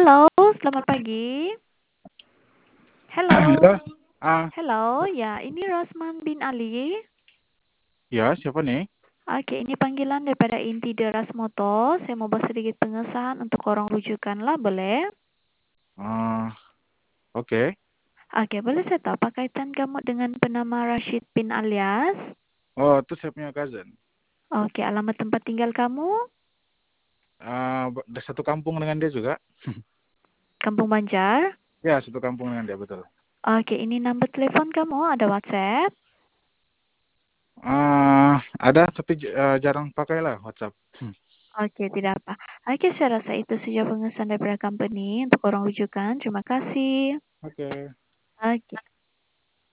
Halo, selamat pagi. Halo, Halo, halo, ya ini Rosman bin Ali. ya siapa nih? Oke, ini panggilan daripada Inti Deras Moto. Saya mau buat sedikit pengesahan untuk orang rujukan lah, boleh? Ah, oke. Oke, boleh saya tahu apa kaitan kamu dengan penama Rashid bin alias? Oh, itu saya punya cousin. Oke, alamat tempat tinggal kamu? Ada satu kampung dengan dia juga. Kampung Banjar. Ya, satu kampung dengan dia, betul. Oke, ini nomor telepon kamu, ada WhatsApp? Ada, tapi jarang pakai lah WhatsApp. Oke, tidak apa. Oke, saya rasa itu saja pengesahan daripada company untuk orang rujukan. Terima kasih. Oke. Oke.